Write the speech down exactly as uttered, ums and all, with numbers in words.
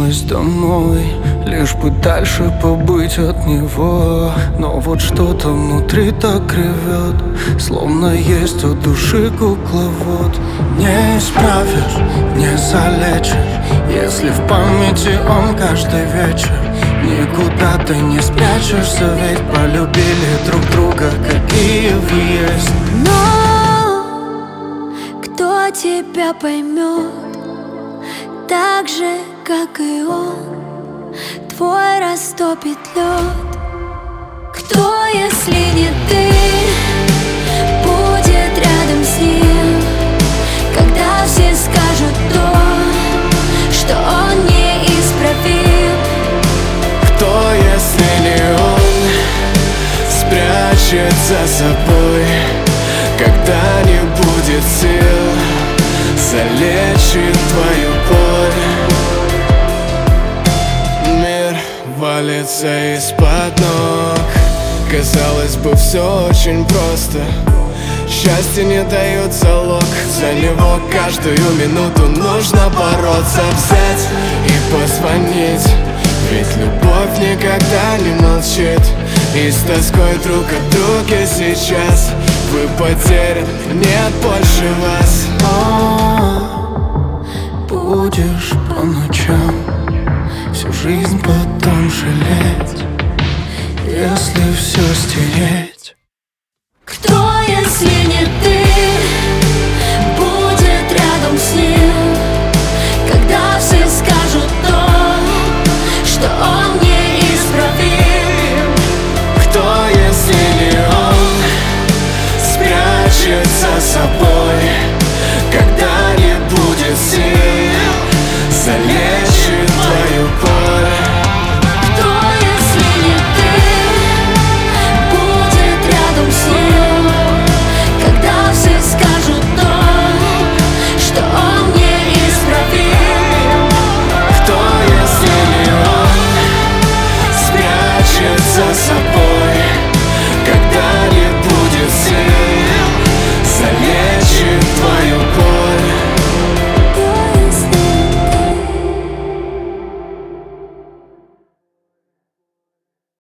Вернулась домой, лишь бы дальше побыть от него. Но вот что-то внутри так ревет, словно есть у души кукловод. Не исправишь, не залечишь, если в памяти он каждый вечер. Никуда ты не спрячешься, ведь полюбили друг друга, какие вы есть. Но кто тебя поймет так же, как и он, твой растопит лед? Кто, если не ты, будет рядом с ним, когда все скажут то, что он неисправим? Кто, если не он, спрячет за собой, когда не будет сил, залечит твою боль? Мир валится из-под ног, казалось бы, все очень просто. Счастье не дает залог, за него каждую минуту нужно бороться. Взять и позвонить, ведь любовь никогда не молчит. И с тоской друг от друга сейчас вы потеряны, нет больше вас.